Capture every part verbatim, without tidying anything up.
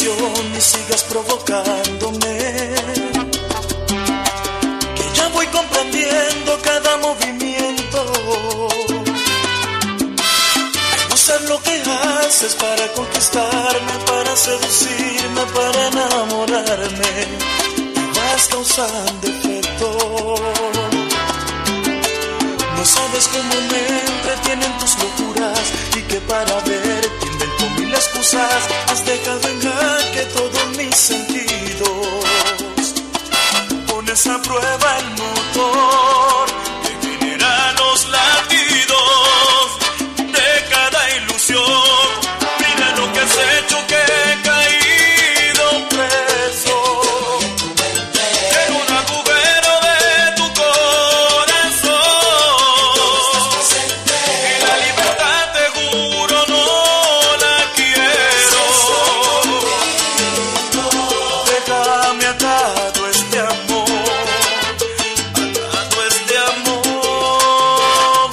ilusión y sigas provocándome, que ya voy comprendiendo cada movimiento. No sé lo que haces para conquistarme, para seducirme, para enamorarme, y vas causando efecto. No sabes cómo me entretienen tus locuras y que para verte invento mil excusas. Has dejado en jaque todos mis sentidos. Pones a prueba el motor que genera los latidos de cada ilusión. Mira lo que has hecho, que he caído preso en un agujero de tu corazón. Y la libertad, te juro, no la quiero. Déjame atado a este amor, atado a este amor.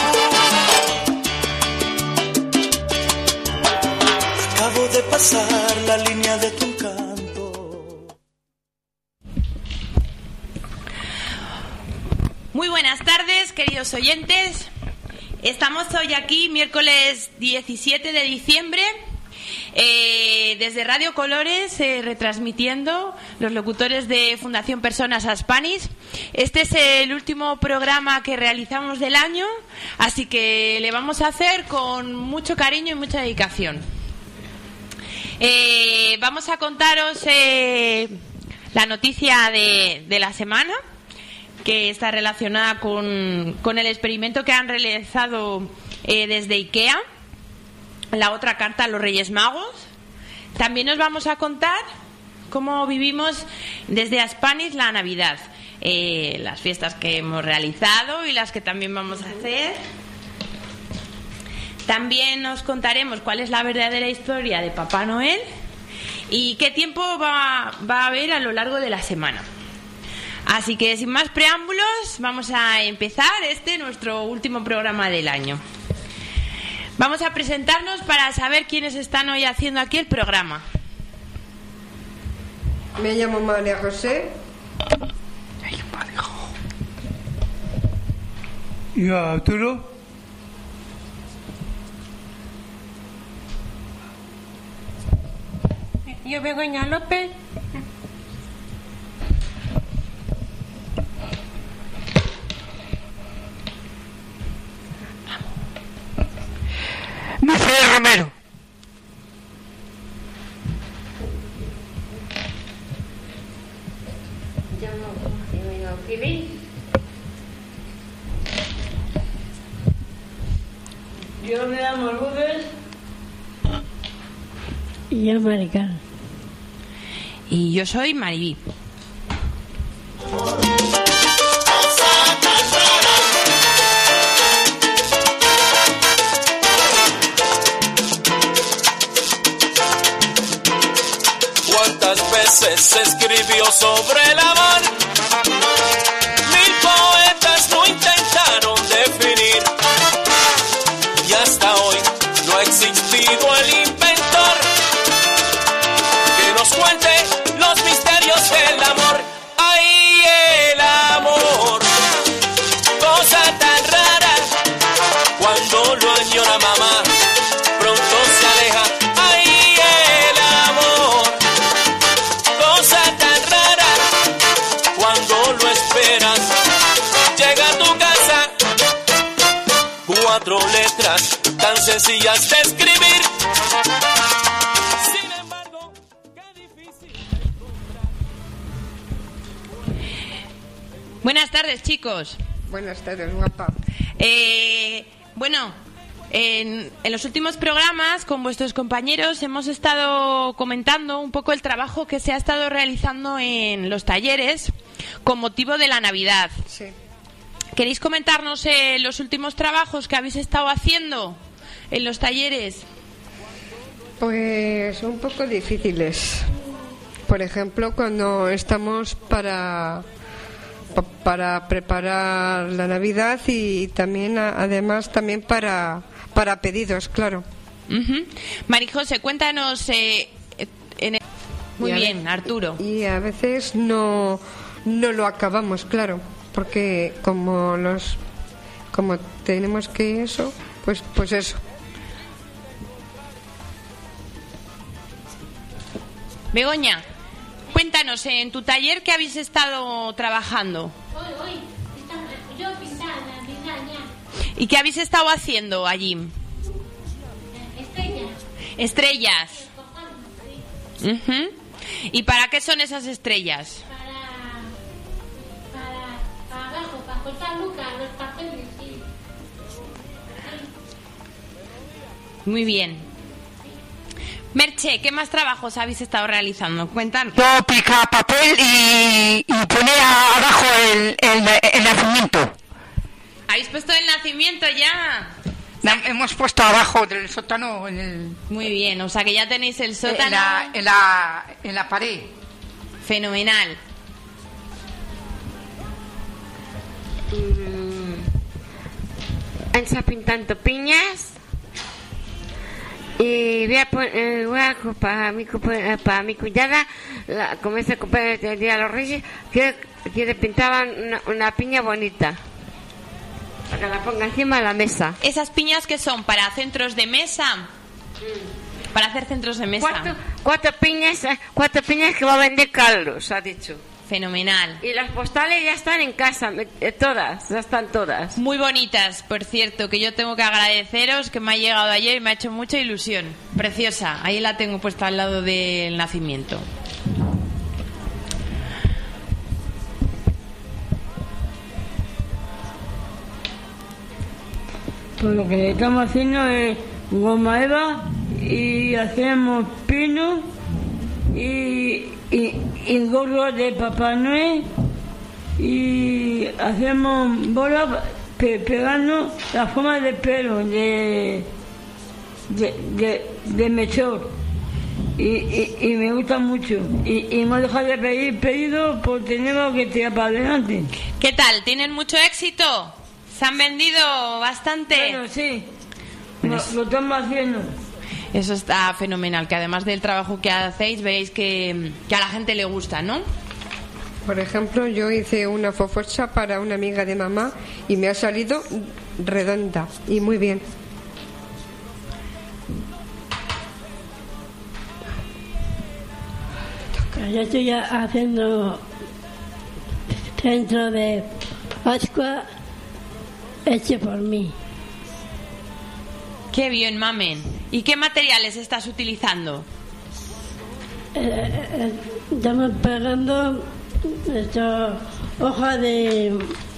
Acabo de pasar la línea de tu encanto. Muy buenas tardes, queridos oyentes. Estamos hoy aquí, miércoles diecisiete de diciembre, eh, desde Radio Colores, eh, retransmitiendo los locutores de Fundación Personas Aspanis. Este es el último programa que realizamos del año, así que le vamos a hacer con mucho cariño y mucha dedicación. Eh, vamos a contaros eh, la noticia de, de la semana, que está relacionada con, con el experimento que han realizado eh, desde IKEA, la otra carta a los Reyes Magos. También os vamos a contar cómo vivimos desde Aspanis la Navidad, eh, las fiestas que hemos realizado y las que también vamos a hacer. También os contaremos cuál es la verdadera historia de Papá Noel y qué tiempo va, va a haber a lo largo de la semana. Así que sin más preámbulos, vamos a empezar este nuestro último programa del año. Vamos a presentarnos para saber quiénes están hoy haciendo aquí el programa. Me llamo María José. ¿Y yo, Arturo? Yo, Begoña López. Mercedes Romero. Yo me llamo Fili. Yo me llamo Rubén. Y yo, Maricar. Y yo soy Maribí. ¿Cuántas veces se escribió sobre el amor? Mil poetas lo intentaron definir, y hasta hoy no ha existido el inventor que nos cuente los misterios del amor. ¡Ay, el amor! Cosa tan rara, cuando lo añora mamá, pronto se aleja. ¡Ay, el amor! Cosa tan rara, cuando lo esperas, llega a tu casa. Cuatro letras tan sencillas de escribir. Sin embargo, qué difícil. Buenas tardes, chicos. Buenas tardes, guapa. Eh, bueno, en, en los últimos programas con vuestros compañeros hemos estado comentando un poco el trabajo que se ha estado realizando en los talleres con motivo de la Navidad. Sí. ¿Queréis comentarnos eh, los últimos trabajos que habéis estado haciendo en los talleres? Pues un poco difíciles. Por ejemplo, cuando estamos para pa- para preparar la Navidad y también a- además también para para pedidos, claro. Uh-huh. María José, cuéntanos eh, en el... Muy Y a bien, ve- Arturo. Y a veces no, no lo acabamos, claro, porque como los como tenemos que eso, pues pues eso. Begoña, cuéntanos, en tu taller, ¿qué habéis estado trabajando? Hoy, hoy, está- yo pintada, pintada, ¿Y qué habéis estado haciendo allí? estrella, Estrellas. Ujú. ¿Y para qué son esas estrellas? para, para, para abajo, para cortar lucas, los papeles, sí. Muy bien. Merche, ¿qué más trabajos habéis estado realizando? Cuéntanos. Yo pica papel y, y poner abajo el, el, el nacimiento. ¿Habéis puesto el nacimiento ya? La hemos puesto abajo del sótano en, el, Muy bien, o sea que ya tenéis el en, sótano. la, en, la, en la pared. Fenomenal. Han estado pintando piñas y voy a, pon- eh, voy a co- para mi, cu- para mi cuñada, la, como es el cumpleaños del Día de los Reyes, quiere, quiere pintar una, una piña bonita para que la ponga encima de la mesa. ¿Esas piñas que son? ¿Para centros de mesa? Para hacer centros de mesa. Cuatro, cuatro piñas, eh, cuatro piñas que va a vender Carlos, ha dicho. Fenomenal. Y las postales ya están en casa, me- eh, todas, ya están todas. Muy bonitas, por cierto, que yo tengo que agradeceros, que me ha llegado ayer y me ha hecho mucha ilusión. Preciosa. Ahí la tengo puesta al lado del nacimiento. Pues lo que estamos haciendo es goma eva y hacemos pino y, y, y gorro de Papá Noel y hacemos bolas pe- pegando la forma de pelo de de, de, de mechón y, y, y me gusta mucho y, y hemos dejado de pedir pedido porque tenemos que tirar para adelante. ¿Qué tal? ¿Tienen mucho éxito? ¿Se han vendido bastante? Bueno, sí, lo, lo estamos haciendo. Eso está fenomenal, que además del trabajo que hacéis, veis que, que a la gente le gusta, ¿no? Por ejemplo, yo hice una foforcha para una amiga de mamá y me ha salido redonda y muy bien. Yo estoy haciendo centro de Pascua hecho por mí. Qué bien, mamen. ¿Y qué materiales estás utilizando? Eh, eh, estamos pegando esto, hoja de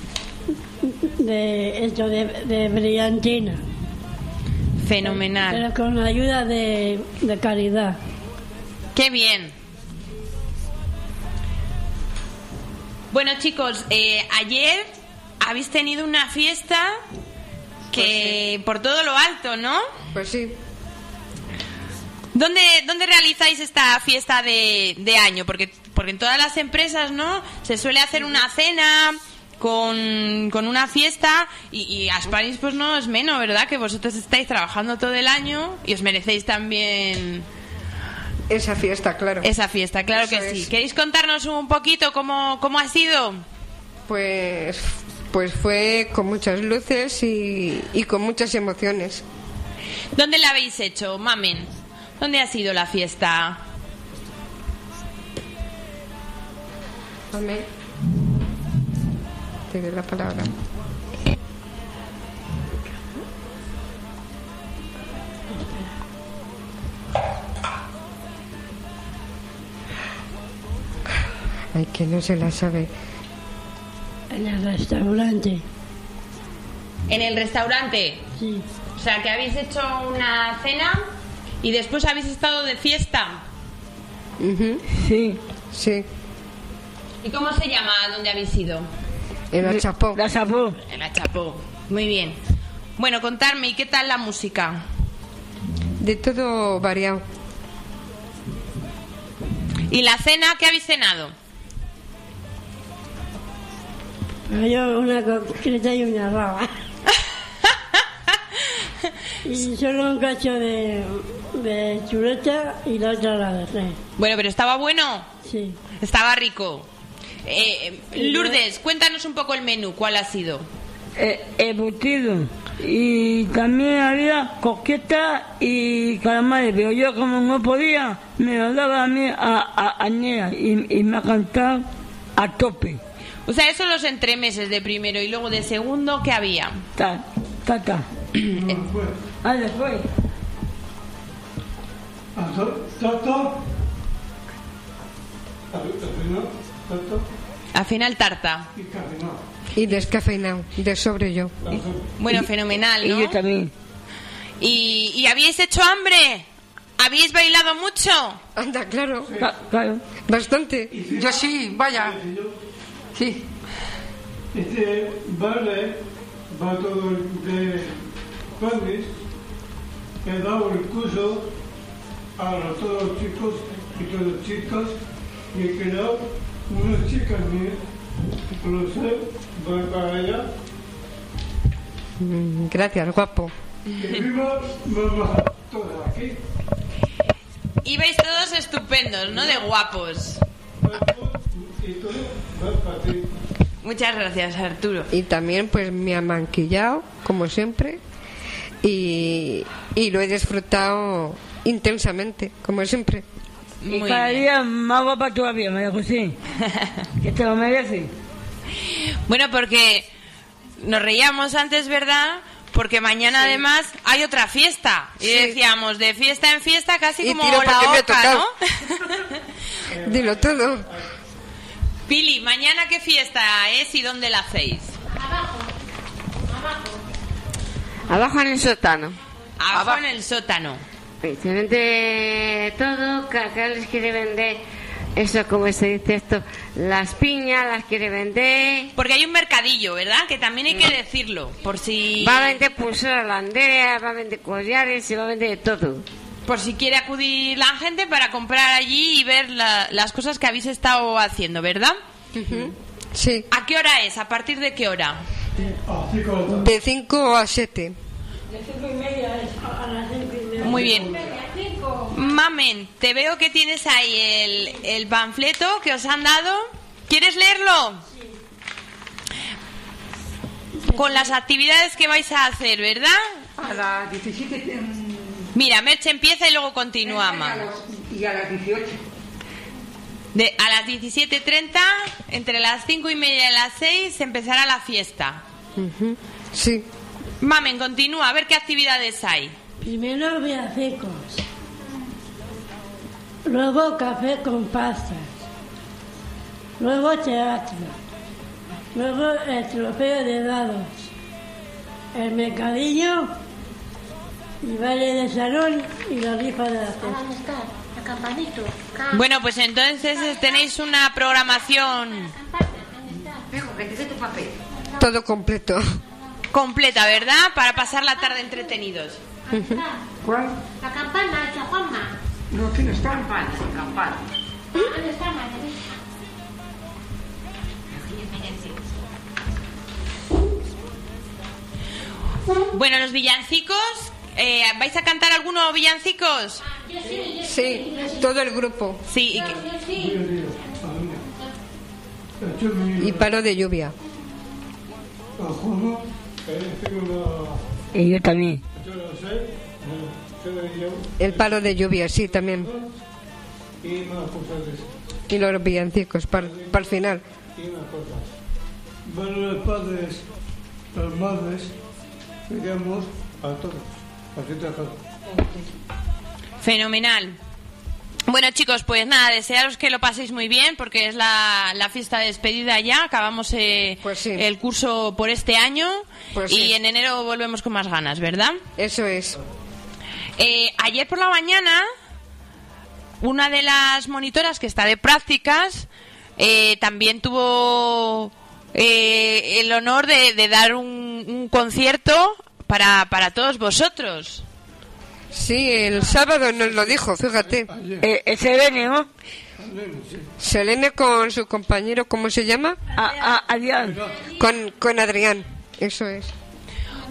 de esto de, de brillantina, Fenomenal. pero con la ayuda de, de caridad. Qué bien. Bueno, chicos, eh, ayer habéis tenido una fiesta que por todo lo alto, ¿no? Pues sí. ¿Dónde, dónde realizáis esta fiesta de, de año? Porque, porque en todas las empresas, ¿no? Se suele hacer una cena con, con una fiesta y, y Asparis pues no es menos, ¿verdad? Que vosotros estáis trabajando todo el año y os merecéis también Esa fiesta, claro. esa fiesta, claro Eso que sí. es. ¿Queréis contarnos un poquito cómo, cómo ha sido? Pues, pues fue con muchas luces y, y con muchas emociones. ¿Dónde la habéis hecho, mamen? ¿Dónde ha sido la fiesta? Amén. Te doy la palabra. Ay, que no se la sabe. En el restaurante, En el restaurante. sí. O sea, que habéis hecho una cena y después habéis estado de fiesta. Ujú, Sí, sí, ¿Y cómo se llama donde habéis ido? en la chapó. la sapó. En la Chapó. Muy bien. Bueno, contarme, ¿y qué tal la música? De todo variado. ¿Y la cena? ¿Qué habéis cenado? Pero yo una concreta y una raba. Y solo un cacho de, de chuleta y la otra la dejé. Bueno, pero ¿estaba bueno? Sí. Estaba rico. Eh, Lourdes, cuéntanos un poco el menú, ¿cuál ha sido? Eh, embutido. Y también había coqueta y calamares, pero yo como no podía, me lo daba a mí a, a, a Nea y, y me ha cantado a tope. O sea, esos los entremeses de primero y luego de segundo, ¿qué había? Ta, ta, ta. Ah, después. Al final tarta. Y descafeinado, de sobre yo. Bueno, fenomenal, ¿no? Y yo también. ¿Y, y habíais hecho hambre? ¿Habíais bailado mucho? Anda, claro. Ca- Claro. Bastante. Yo sí, vaya. Sí. Este baile va todo de padres que ha dado el curso a los- todos los chicos y todas las chicas y he creado unas chicas mías, lo sé, van para allá. Mm, Gracias, guapo. Que viva mamá, todas aquí. Ibais todos estupendos, ¿no? De guapos. Y todo va para ti. Muchas gracias, Arturo. Y también pues me ha manquillado, como siempre. Y, y lo he disfrutado intensamente, como siempre. Y Muy cada bien. día más guapa todavía, María José. Que te lo mereces. Bueno, porque nos reíamos antes, ¿verdad? Porque mañana además hay otra fiesta. Y Sí. decíamos, de fiesta en fiesta, casi Y como tiro la porque me ha oca, tocado. ¿no? Dilo todo. Pili, ¿mañana qué fiesta es y dónde la hacéis? Abajo, abajo. Abajo en el sótano. Abajo en el sótano. Y se vende todo, cada les quiere vender, eso como se dice esto, las piñas las quiere vender. Porque hay un mercadillo, ¿verdad? Que también hay que decirlo, por si Va a vender pulseras landeras, va a vender collares, se va a vender de todo. por si quiere acudir la gente para comprar allí y ver la- las cosas que habéis estado haciendo, ¿verdad? Sí, ¿A qué hora es? ¿A partir de qué hora? Así como está. de cinco a siete. De cinco y media es a las cinco y media. Muy bien. Mamen, te veo que tienes ahí el, el panfleto que os han dado. ¿Quieres leerlo? Con las actividades que vais a hacer, ¿verdad? A las diecisiete mm, Mira, Merche empieza y luego continuamos. y a las- y a las dieciocho. De, a las diecisiete treinta, entre las cinco y media y las seis, empezará la fiesta. Ujú. Sí, Mamen, continúa, a ver qué actividades hay. Primero villancicos. Luego café con pastas. Luego teatro. Luego el trofeo de dados. El mercadillo. Y baile de salón y la rifa de la cesta. ¿Dónde está? La campanito. Ca- Bueno, pues entonces eh, tenéis una programación Campana, ¿dónde está? Vengo, que te dé tu papel. todo completo. completa, ¿verdad? Para pasar la tarde entretenidos. ¿Dónde está? ¿Cuál? La campana, hecha Juanma. No tienes campana, campana. ¿Dónde está, Margarita? Bueno, los villancicos, eh, ¿vais a cantar algunos villancicos? Yo sí, yo sí. Sí, todo el grupo. Sí, y que- Yo sí. Y paro de lluvia. A Juanma, que tengo la... Y yo también. Yo lo sé, yo lo llevo El palo de lluvia, sí, también. y más cosas de eso. Y los villancicos, para el final. Y una cosa. Van los padres, las madres, digamos, a todos. Así te acabo. fenomenal. Bueno, chicos, pues nada, desearos que lo paséis muy bien porque es la, la fiesta de despedida ya. Acabamos eh, Pues sí. el curso por este año Pues y sí. en enero volvemos con más ganas, ¿verdad? Eso es. Eh, ayer por la mañana, una de las monitoras que está de prácticas eh, también tuvo eh, el honor de, de dar un, un concierto para, para todos vosotros. Sí, el sábado nos lo dijo, fíjate. Eh, ese viene, ¿no? Selene con su compañero, ¿cómo se llama? A, a, Adrián. Con, con Adrián, eso es.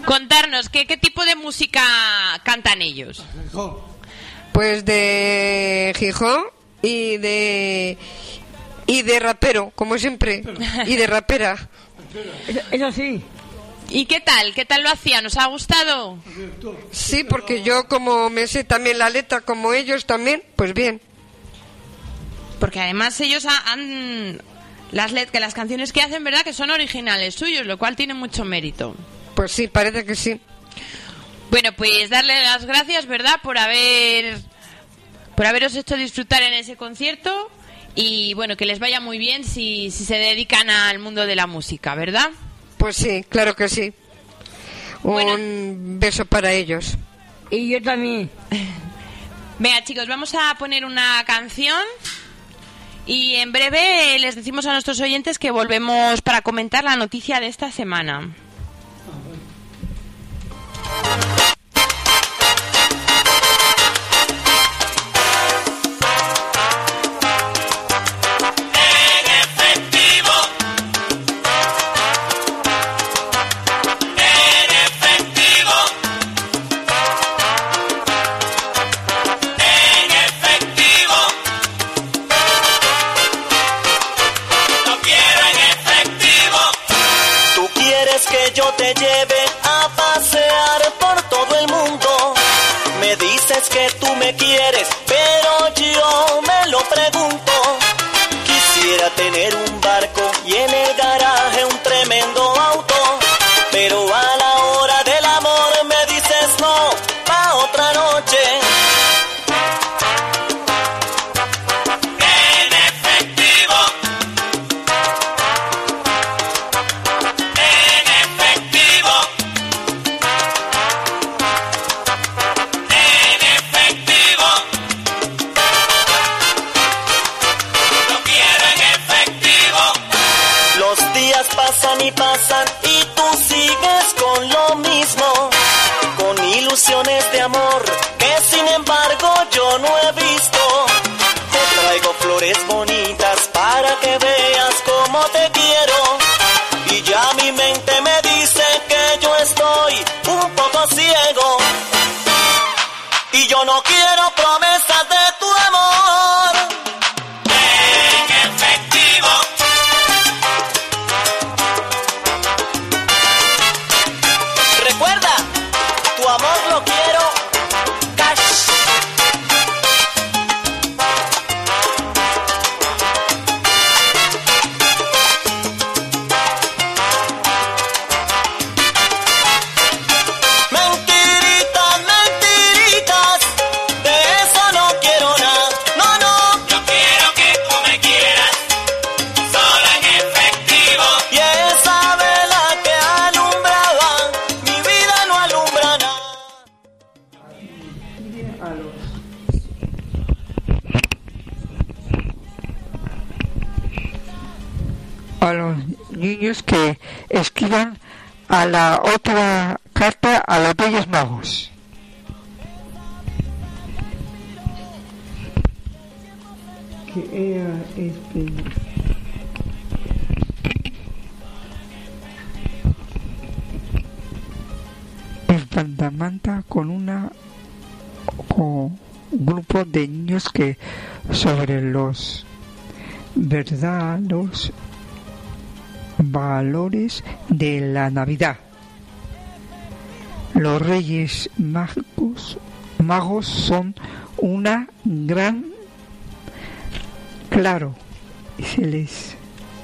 contarnos, ¿qué, qué tipo de música cantan ellos? Pues de Gijón y de y de rapero, como siempre, y de rapera. Eso sí. ¿Y qué tal? ¿Qué tal lo hacían? ¿Os ha gustado? Sí, porque yo como me sé también la letra, como ellos también, pues bien. Porque además ellos han... Las let que las canciones que hacen, ¿verdad? Que son originales suyos, lo cual tiene mucho mérito. Pues sí, parece que sí. Bueno, pues darle las gracias, ¿verdad? Por haber... Por haberos hecho disfrutar en ese concierto. Y bueno, que les vaya muy bien si, si se dedican al mundo de la música, ¿verdad? Pues sí, claro que sí. Un Bueno. beso para ellos. Y yo también. Venga, chicos, vamos a poner una canción y en breve les decimos a nuestros oyentes que volvemos para comentar la noticia de esta semana. Yo te lleve a pasear por todo el mundo. Me dices que tú me quieres, pero yo me lo pregunto. Quisiera tener un barco y en el garaje un tremendo auto, pero a la hora del amor me dices no, pa' otra noche. Pasan y pasan y tú sigues con lo mismo, con ilusiones de amor que sin embargo yo no he visto. Te traigo flores bonitas para que veas cómo te quiero, y ya mi mente me dice que yo estoy un poco ciego, y yo no quiero promesas de tu amor. En efectivo. Recuerda, tu amor lo quiero cash. Mentiritas, mentiritas, de eso no quiero nada. No, no, yo quiero que tú me quieras, solo en efectivo. Y esa vela que alumbraba mi vida no alumbra nada. A los niños que escriban a la otra carta a los Reyes Magos. Que era este Fantamanta con una con grupo de niños que sobre los verdaderos valores de la Navidad. Los Reyes Magos magos son una gran claro se les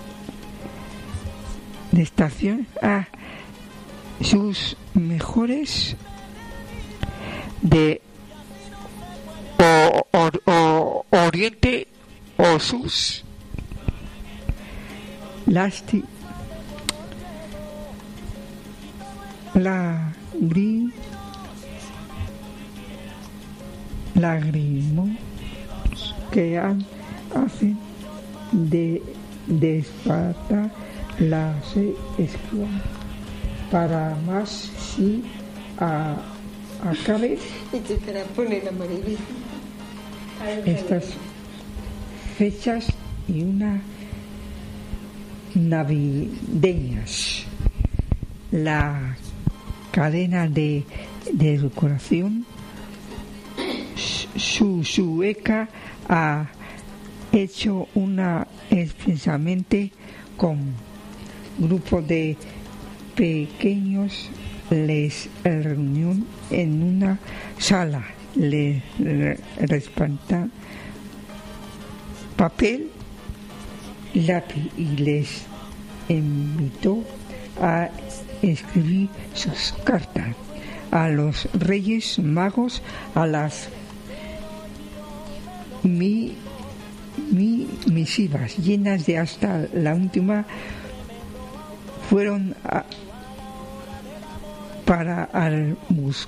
destación a sus mejores de o, o, o, Oriente o sus lasti la gri lágrimos que han, hacen de despertar la escuela para más si a, acabe Y te la pone la maravilla. estas fechas y una navideñas. La cadena de, de educación. Su sueca ha hecho una expresamente con grupo de pequeños les reunión en una sala, les respalda papel y lápiz y les invitó a escribir sus cartas a los Reyes Magos, a las mi, mi misivas llenas de hasta la última fueron a, para al bus,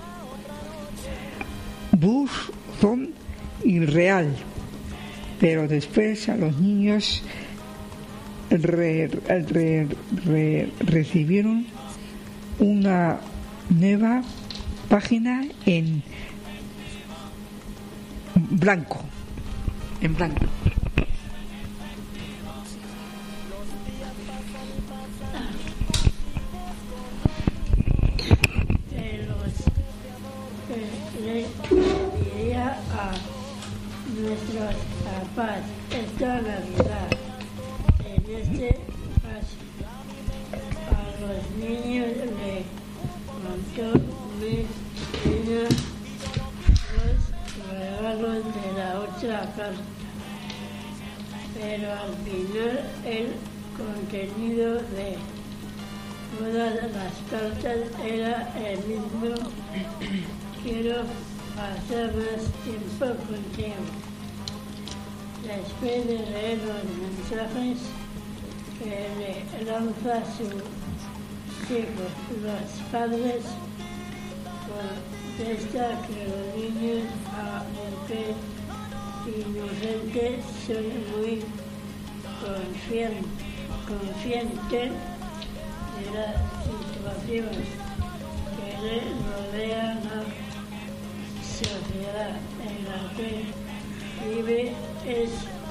buzón irreal, pero después a los niños re, re, re, recibieron una nueva página en blanco, en blanco. Le diría a nuestros papás esta Navidad, en este caso, a los niños le contó Medina los regalos de la otra carta, pero al final el contenido de todas las cartas era el mismo. Quiero pasar más tiempo contigo. Después de leer los mensajes que le lanza sus hijos, los padres contestan que los niños, aunque inocentes, son muy conscientes, conscientes de las situaciones que les rodean a sociedad en la que vive. Es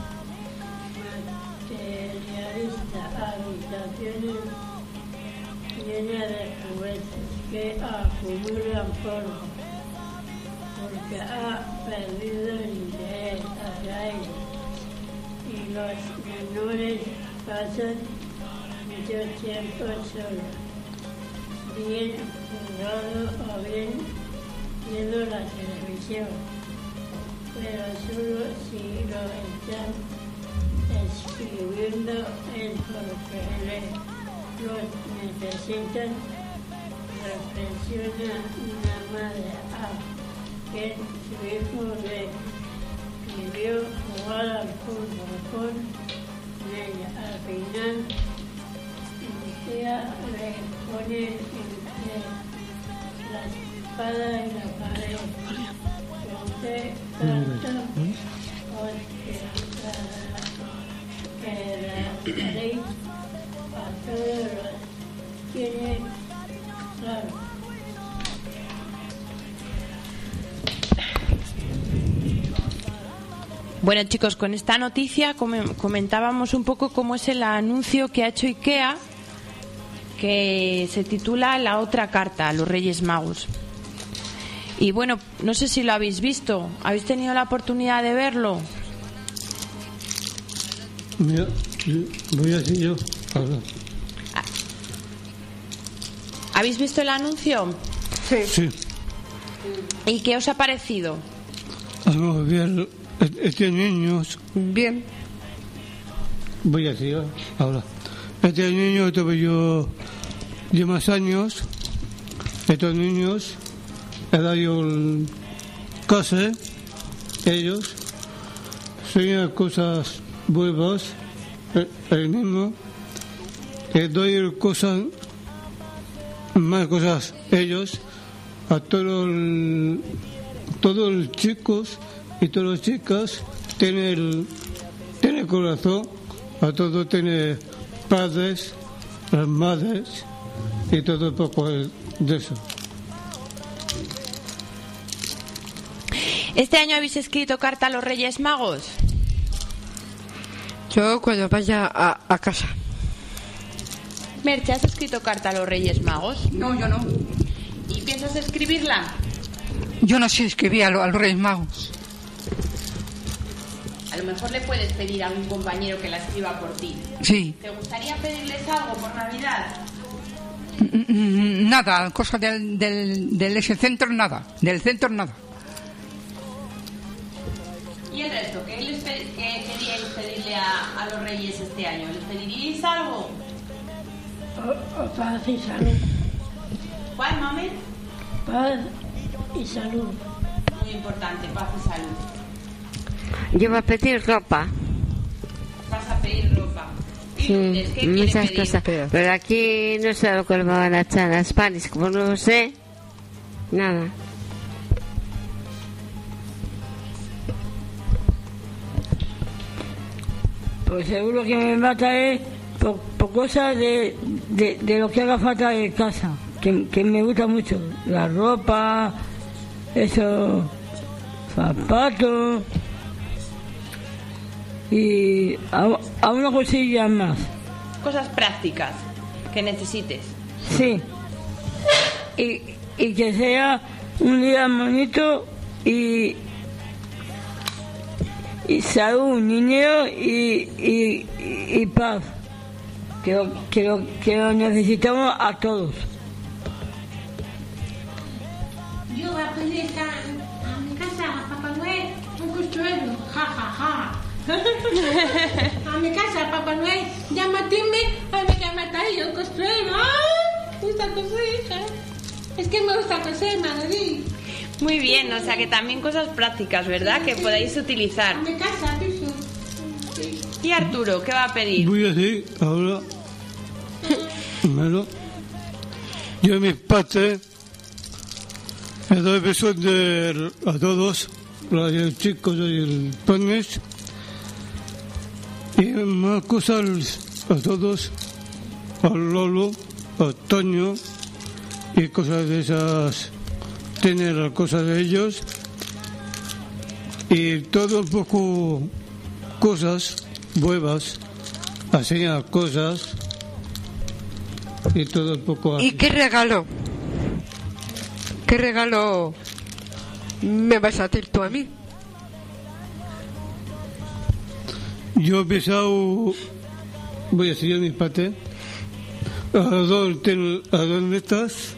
materialista, habitaciones llenas de juguetes que acumulan polvo porque ha perdido el interés hacia ellos, y los menores pasan mucho tiempo solos, bien jugando o bien viendo la televisión, pero solo si lo están escribiendo es porque le, los necesitan. Reflexiona una madre a quien su hijo le pidió jugar al fútbol con ella. Al final, ella le pone entre la espada y la pared. Usted canta que la ley a todos los tiene claro. Bueno, chicos, con esta noticia comentábamos un poco cómo es el anuncio que ha hecho IKEA, que se titula La otra carta a los Reyes Magos. Y bueno, no sé si lo habéis visto. ¿Habéis tenido la oportunidad de verlo? Mira, voy a decir yo. Ahora. ¿Habéis visto el anuncio? Sí. Sí. ¿Y qué os ha parecido? Vamos a ver, este niño. Bien. Voy a decir ahora. Este niño tuve yo diez más años. Estos niños he dado yo el casa, ellos enseñan cosas nuevas, el, el mismo, les doy cosas, más cosas ellos, a todos el, todos los chicos y todas las chicas, tienen el, tiene corazón, a todos tiene padres, las madres y todo un poco de eso. ¿Este año habéis escrito carta a los Reyes Magos? Yo cuando vaya a, a casa. Merche, ¿has escrito carta a los Reyes Magos? No, yo no. ¿Sabes escribirla? Yo no sé escribir a, lo, a los Reyes Magos. A lo mejor le puedes pedir a un compañero que la escriba por ti. Sí. ¿Te gustaría pedirles algo por Navidad? Nada, cosa del, del, del ese centro, nada. Del centro, nada. ¿Y el resto? ¿Qué, les pe- qué queríais pedirle a, a los Reyes este año? ¿Les pediríais algo? O, o paz y salud. ¿Cuál, mami? Paz y salud. Muy importante, paz y salud. Yo voy a pedir ropa. Vas a pedir ropa. ¿Y Sí, Lourdes, qué quiere muchas pedir? cosas. Pero aquí no sé lo que me van a echar a Spanish, como no lo sé, nada. Pues seguro que me mata es por, por cosas de, de, de lo que haga falta de casa, que, que me gusta mucho. La ropa, esos zapatos y a, a una cosilla más. Cosas prácticas que necesites. Sí. Y, y que sea un día bonito y, y salud, niño y, y, y paz. Que lo, que, lo, que lo necesitamos a todos. Yo voy a pedir a, a mi casa, a Papá Noel, un construelo. Ja, ja, ja. A mi casa, Papá Noel, llámame, a mí que me trae un construelo. ¡Ah! Me gusta coser, hija. Es que me gusta coser, Madrid. Muy bien, o sea que también cosas prácticas, ¿verdad? Que podáis utilizar. A mi casa, piso. ¿Y Arturo, qué va a pedir? Voy a decir ahora, primero, yo a mis padres les doy besos de, a todos, a los chicos y el panes, y más cosas a todos, al Lolo, a Toño, y cosas de esas, tener las cosas de ellos, y todo un poco cosas nuevas, enseñar cosas y todo un poco así. ¿Y qué regalo? ¿Qué regalo me vas a hacer tú a mí? Yo he pensado, voy a seguir mis padres, a dos, a dos de estas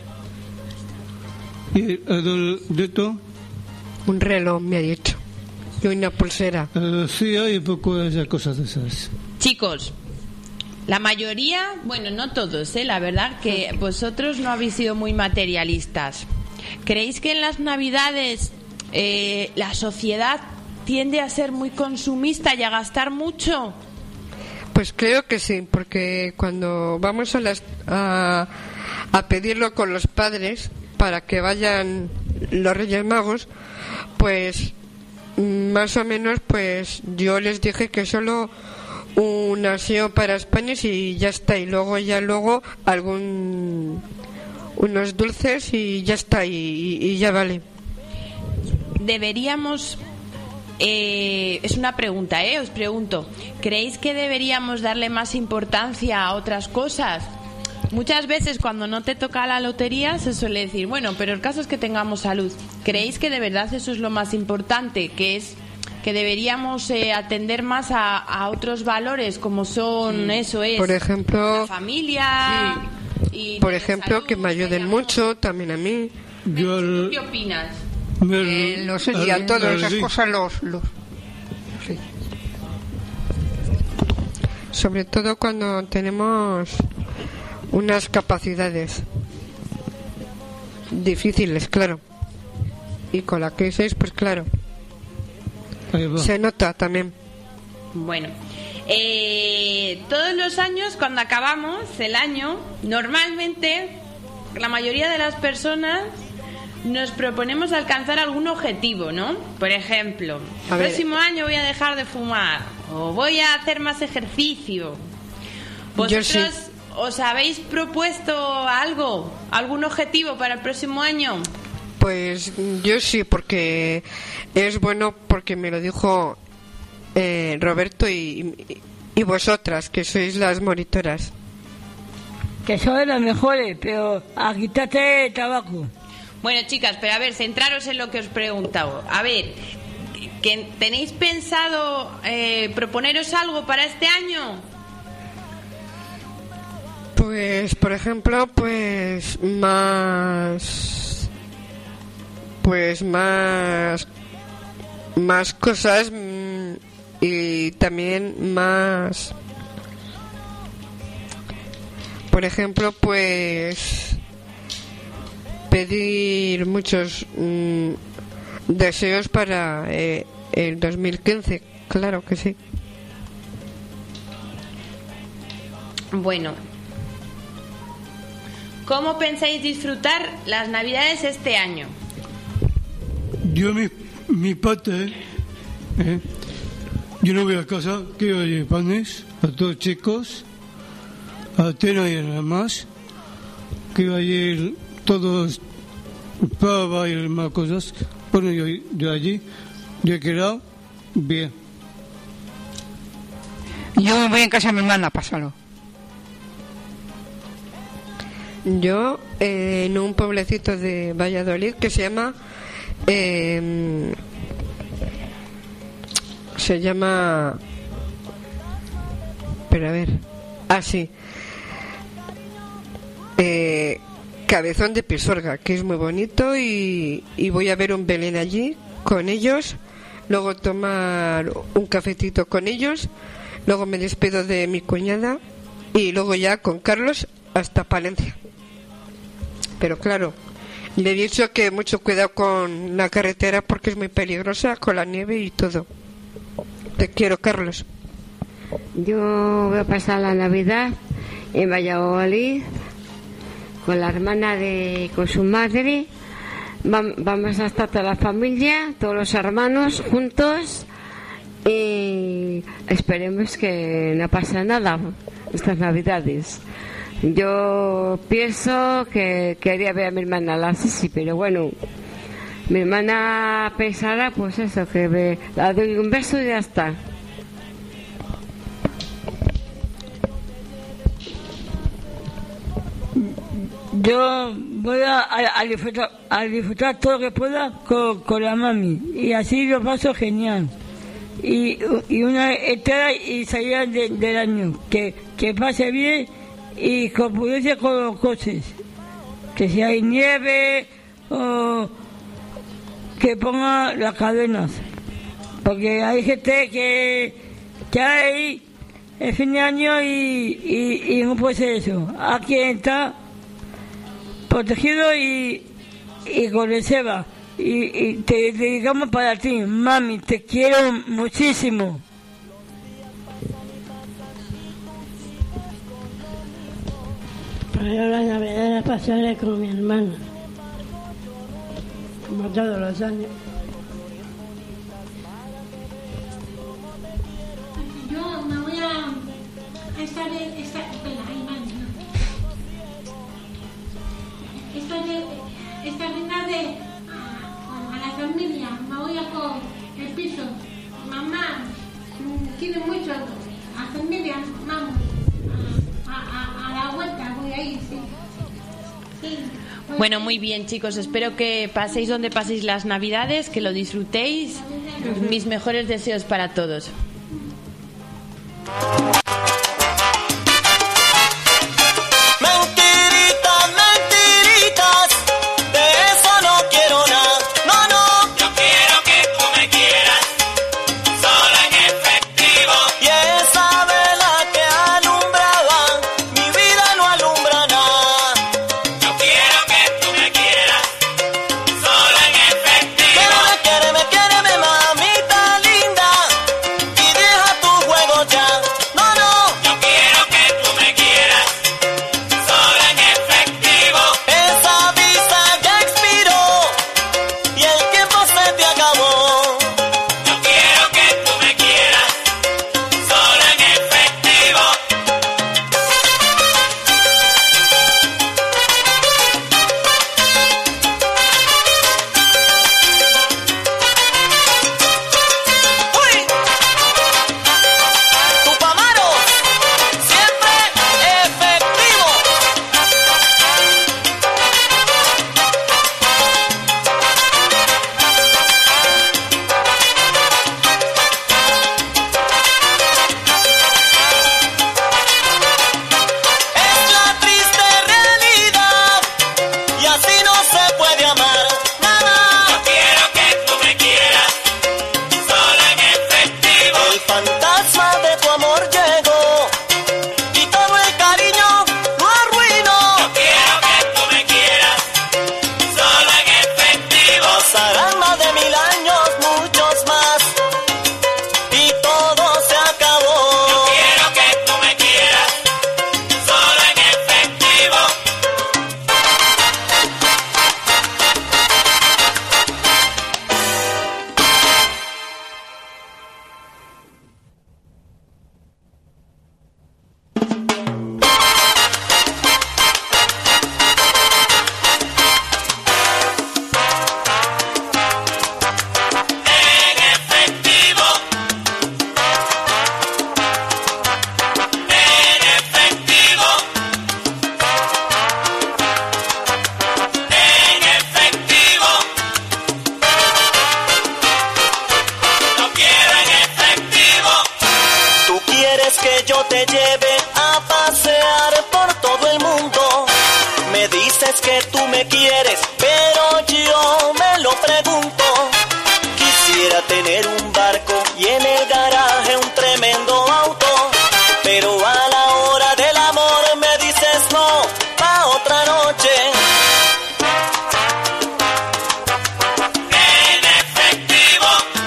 y a dos de esto. Un reloj, me ha dicho. Y una pulsera. Uh, sí, hay un poco de esas cosas de esas. Chicos, la mayoría, bueno, no todos, ¿eh? La verdad que vosotros no habéis sido muy materialistas. ¿Creéis que en las Navidades eh, la sociedad tiende a ser muy consumista y a gastar mucho? Pues creo que sí, porque cuando vamos a, las, a, a pedirlo con los padres para que vayan los Reyes Magos, pues más o menos pues yo les dije que solo un aseo para España y ya está, y luego ya luego algún unos dulces y ya está, y, y ya vale. Deberíamos eh, es una pregunta, eh, os pregunto, ¿creéis que deberíamos darle más importancia a otras cosas? Muchas veces cuando no te toca la lotería se suele decir, bueno, pero el caso es que tengamos salud. ¿Creéis que de verdad eso es lo más importante? Que es que deberíamos eh, atender más a, a otros valores como son, sí. Eso es, por ejemplo, la familia. Sí. Y por ejemplo, salud, que me ayuden mucho, también a mí. Yo el... ¿Qué opinas? Eh, no sé, y a todas esas cosas los... los... Sí. Sobre todo cuando tenemos unas capacidades difíciles, claro, y con la crisis, pues claro, se nota también. Bueno, eh, todos los años cuando acabamos el año, normalmente la mayoría de las personas nos proponemos alcanzar algún objetivo, ¿no? Por ejemplo, el próximo año voy a dejar de fumar o voy a hacer más ejercicio. ¿Vosotros sí. ¿Os habéis propuesto algo, algún objetivo para el próximo año? Pues yo sí, porque es bueno, porque me lo dijo eh, Roberto y, y vosotras, que sois las monitoras. Que sois las mejores, pero a quitarte el tabaco. Bueno, chicas, pero a ver, centraros en lo que os he preguntado. A ver, ¿que ¿tenéis pensado eh, proponeros algo para este año? Pues, por ejemplo, pues más... Pues más... Más cosas mm, y también más... Por ejemplo, pues... Pedir muchos mm, deseos para eh, el dos mil quince, claro que sí. Bueno, ¿cómo pensáis disfrutar las Navidades este año? Yo, mi, mi parte, eh, yo no voy a casa, quiero llevar panes a todos chicos, a Atena y a las más, quiero ir todos para ir más cosas. Bueno, yo, yo allí, yo he quedado bien. Yo me voy en casa de mi hermana, pásalo. Yo eh, en un pueblecito de Valladolid que se llama eh, se llama pero a ver ah sí eh, Cabezón de Pisuerga, que es muy bonito, y, y voy a ver un Belén allí con ellos, luego tomar un cafetito con ellos, luego me despido de mi cuñada y luego ya con Carlos hasta Palencia. Pero claro, le he dicho que mucho cuidado con la carretera porque es muy peligrosa con la nieve y todo. Te quiero, Carlos. Yo voy a pasar la Navidad en Valladolid con la hermana de con su madre. Vamos a estar toda la familia, todos los hermanos juntos, y esperemos que no pase nada estas Navidades. Yo pienso que quería ver a mi hermana la Sisi, pero bueno, mi hermana pensará pues eso, que me, la doy un beso y ya está. Yo voy a, a, a, disfrutar, a disfrutar todo lo que pueda con, con la mami, y así lo paso genial. Y, y una entrada y salida de, del año, que, que pase bien y con prudencia con los coches, que si hay nieve o que ponga las cadenas, porque hay gente que, que hay el fin de año y, y, y no puede ser eso. Aquí está protegido y, y con reserva, y, y te dedicamos para ti, mami, te quiero muchísimo. Pues yo la Navidad la pasaré con mi hermana, como todos los años. Yo me voy a estar en esta, espera, ahí va, no. Esta de esta Navidad de a, a la familia, me voy a por el piso. Mamá quiere mucho a la familia, vamos. A, a, a la vuelta voy a ir, sí. Sí. Bueno, muy bien, chicos, espero que paséis donde paséis las Navidades, que lo disfrutéis. Mis mejores deseos para todos. No quieres, pero yo me lo pregunto. Quisiera tener un barco y en el garaje un tremendo auto, pero a la hora del amor me dices no, pa' otra noche. En efectivo,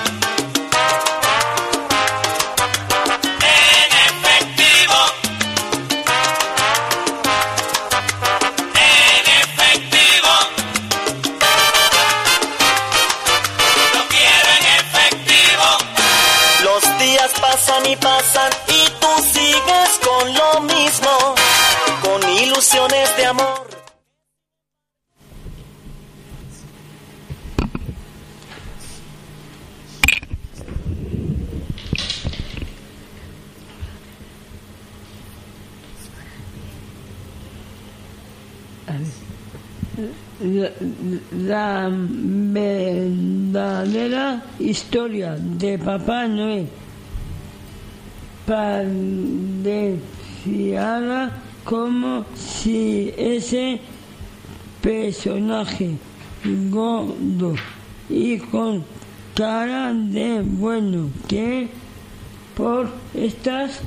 en efectivo, en efectivo, lo quiero en efectivo. Los días pasan y pasan y tú sigues con lo mismo, con ilusiones de amor. La, la verdadera historia de Papá Noel pareciera como si ese personaje gordo y con cara de bueno que por estas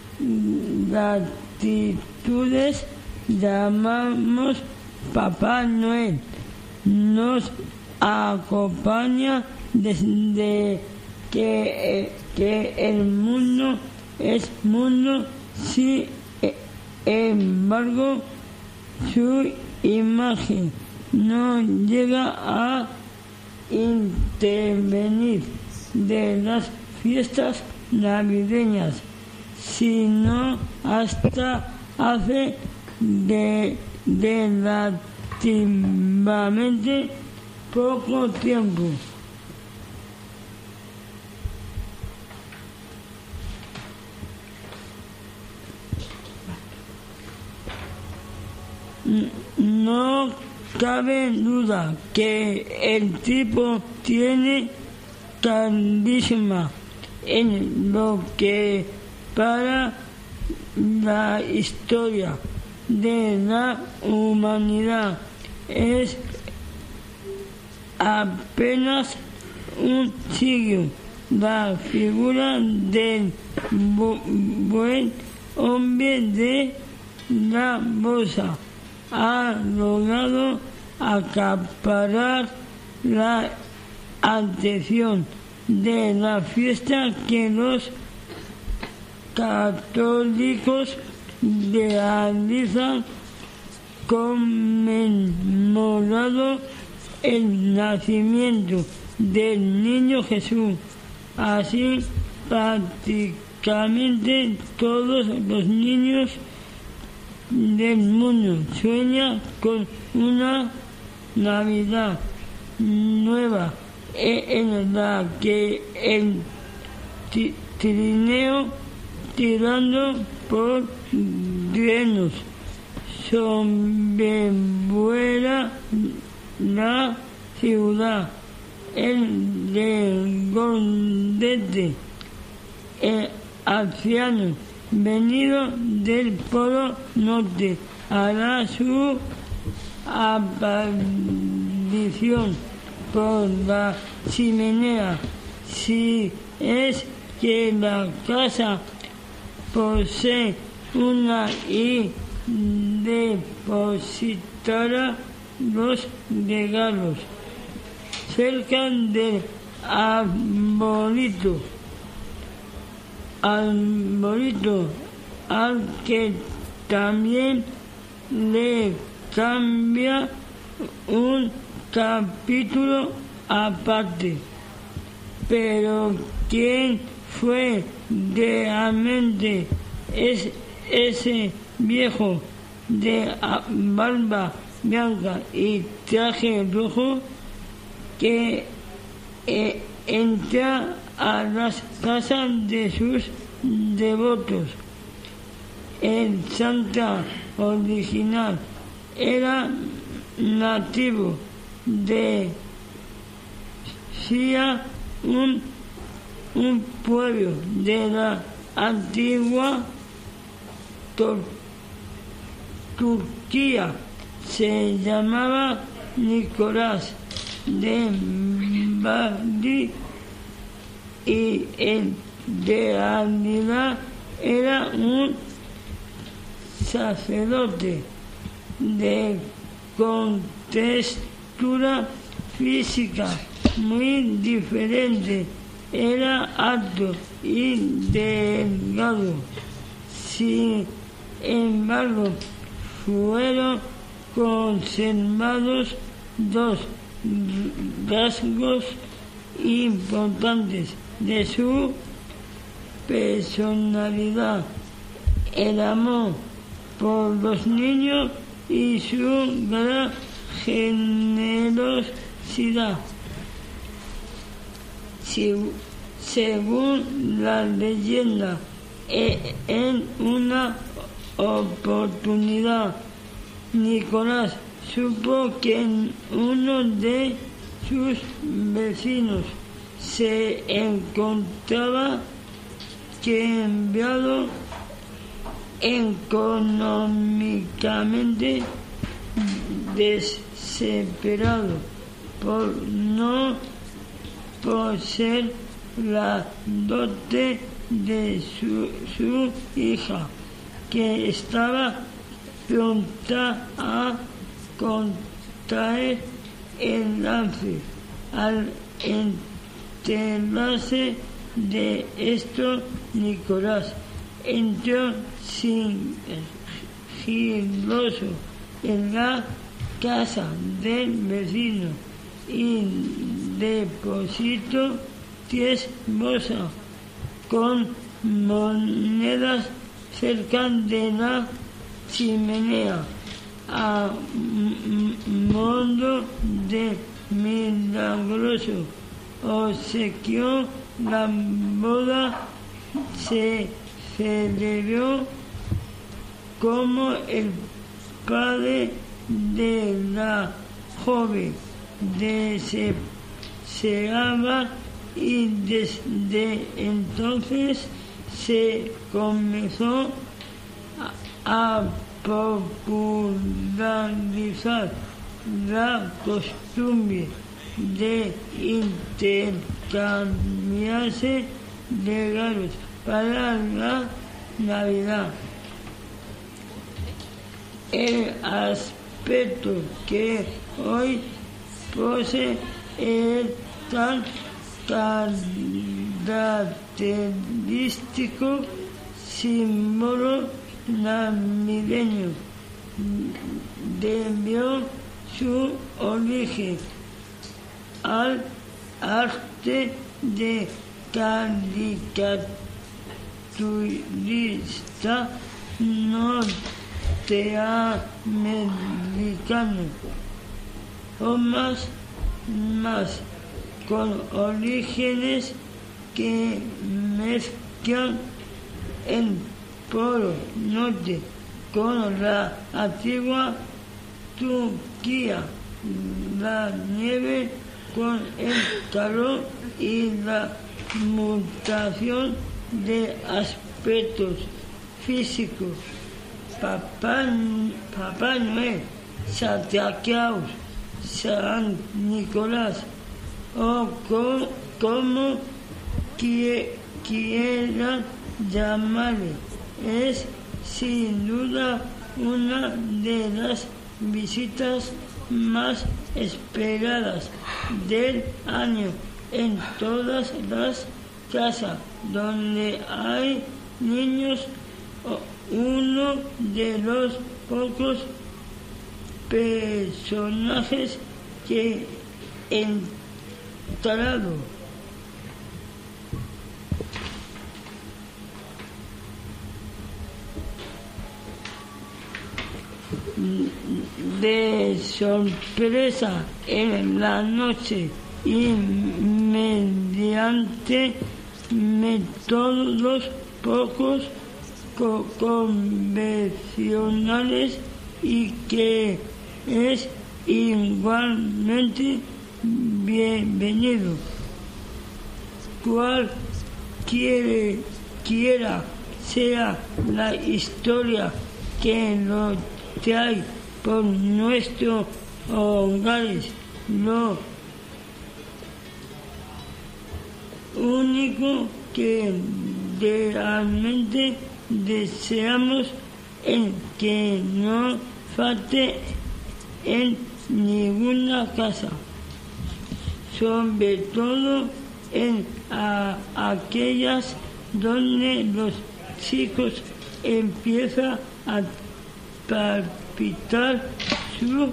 latitudes llamamos Papá Noel nos acompaña desde que, que el mundo es mundo, sin embargo su imagen no llega a intervenir de las fiestas navideñas, sino hasta hace de relativamente poco tiempo. No cabe duda que el tipo tiene carisma en lo que para la historia de la humanidad es apenas un siglo. La figura del buen hombre de la bolsa ha logrado acaparar la atención de la fiesta que los católicos realizan conmemorando el nacimiento del niño Jesús. Así, prácticamente todos los niños del mundo sueñan con una Navidad nueva en la que el trineo tirando por drenos sobrevuela la ciudad. El regordete, el anciano venido del Polo Norte, hará su aparición por la chimenea. Si es que la casa posee una y depositará los regalos cerca del arbolito, arbolito al que también le cambia un capítulo aparte. Pero ¿quién fue realmente es ese viejo de barba blanca y traje rojo que eh, entra a las casas de sus devotos? El Santa original era nativo de Sia, un, un pueblo de la antigua Tur- Turquía. Se llamaba Nicolás de Bari, y en realidad era un sacerdote de contextura física muy diferente. Era alto y delgado. Sin embargo, fueron conservados dos rasgos importantes de su personalidad: el amor por los niños y su gran generosidad. Según la leyenda, en una oportunidad, Nicolás supo que uno de sus vecinos se encontraba quebrado económicamente, desesperado por no poseer la dote de su, su hija, que estaba pronta a contraer el lance. Al enterarse de esto, Nicolás entró sigiloso en la casa del vecino y depositó diez bolsas con monedas cerca de la chimenea, a modo de milagroso obsequio. La boda se celebró como el padre de la joven deseaba, y desde entonces se comenzó a popularizar la costumbre de intercambiarse regalos para la Navidad. El aspecto que hoy posee el tan característico símbolo navideño debió su origen al arte de caricaturista norteamericano, o más, más con orígenes que mezclan el Polo Norte con la antigua Turquía, la nieve con el calor y la mutación de aspectos físicos. Papá, Papá Noel, Santa Claus, San Nicolás, o co, como que, quieran llamarle, es sin duda una de las visitas más esperadas del año en todas las casas donde hay niños. Uno de los pocos personajes que entrado de sorpresa en la noche y mediante métodos pocos co convencionales y que es igualmente bienvenido. Cualquiera sea la historia que lo trae por nuestro hogares. Lo único que realmente deseamos es que no falte en ninguna casa, sobre todo en a, aquellas donde los chicos empiezan a palpitar su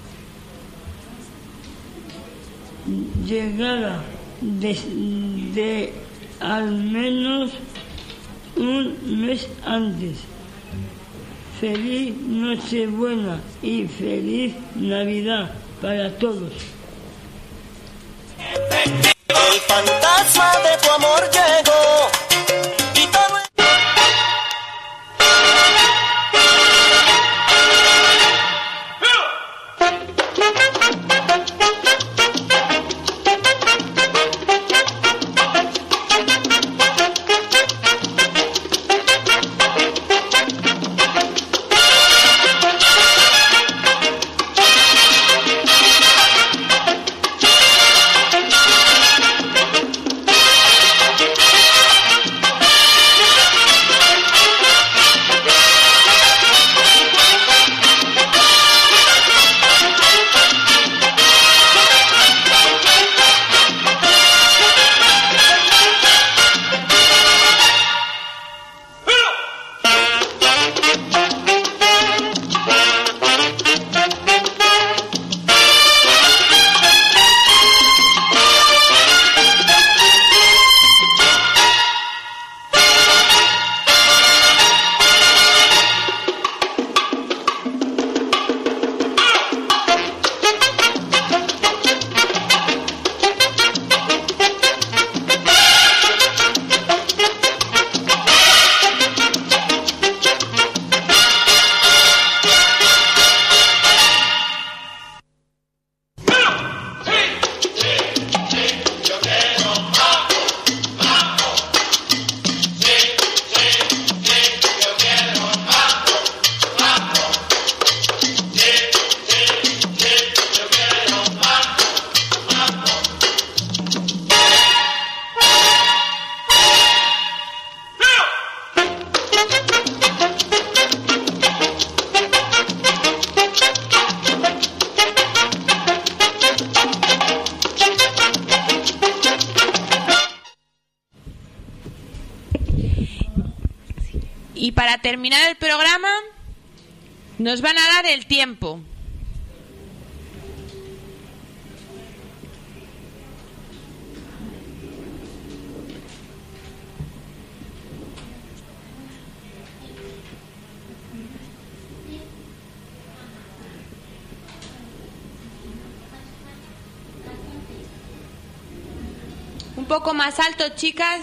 llegada desde al menos un mes antes. Feliz Nochebuena y feliz Navidad para todos. El fantasma de tu amor llegó y todo el... Y para terminar el programa nos van a dar el tiempo. Un poco más alto, chicas.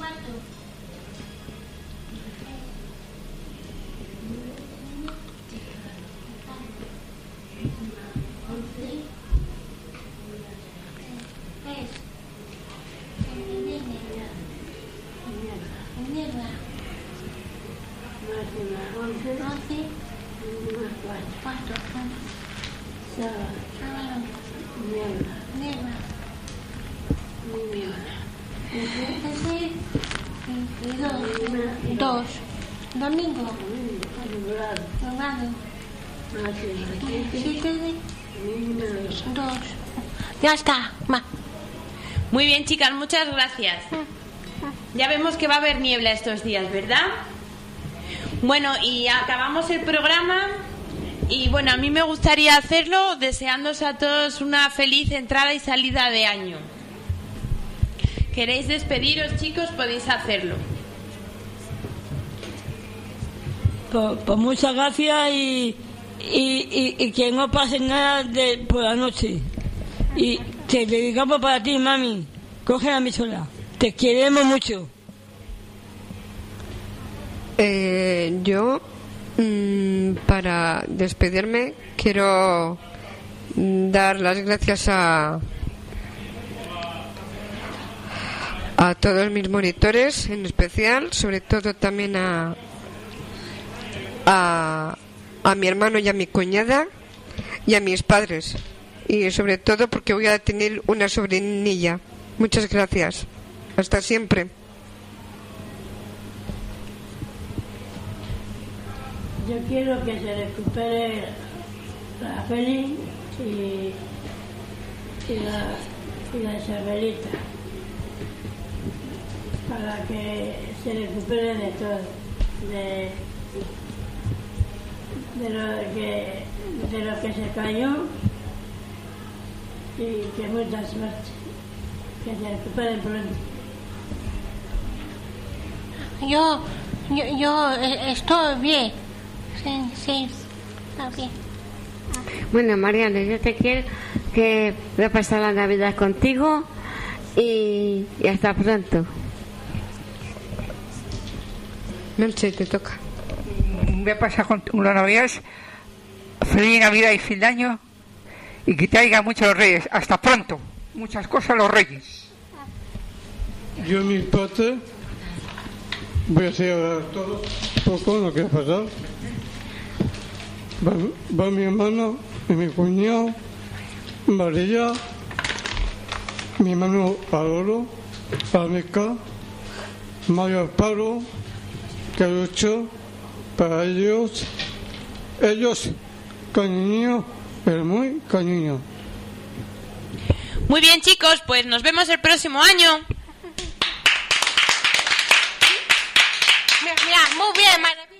Dos. Domingo. Sábado. Siete. Dos. Ya está. Va. Muy bien, chicas, muchas gracias. Ya vemos que va a haber niebla estos días, ¿verdad? Bueno, y acabamos el programa. Y bueno, a mí me gustaría hacerlo deseándoos a todos una feliz entrada y salida de año. ¿Queréis despediros, chicos? Podéis hacerlo. Pues, pues muchas gracias y, y, y, y que no pase nada de, por la noche. Y te dedicamos para ti, mami. Coge la emisora. Te queremos mucho. Eh, yo, mmm, para despedirme, quiero dar las gracias a a todos mis monitores, en especial, sobre todo también a a, a mi hermano y a mi cuñada, y a mis padres. Y sobre todo porque voy a tener una sobrinilla. Muchas gracias. Hasta siempre. Yo quiero que se recupere la Feli y, y, la, y la Isabelita, para que se recupere de todo, de, de, lo, que, de lo que se cayó, y que mucha suerte, que se recuperen pronto. Yo, yo, yo estoy bien. Sí, sí, está bien. Bueno, Mariano, yo te quiero que voy a pasar la Navidad contigo y, y hasta pronto. Merche, te toca. Voy a pasar con la Navidad. Feliz Navidad y fin de año. Y que te traiga muchos los Reyes. Hasta pronto. Muchas cosas los Reyes. Yo, mi parte, voy a hacer ahora todo poco lo que ha pasado. Va, va mi hermano y mi cuñado, María, mi hermano Paloro, Almeca, Mario Alparo, Carucho, para ellos, ellos, cariño, pero muy cariño. Muy bien, chicos, pues nos vemos el próximo año. Mira, mira, muy bien, maravilloso.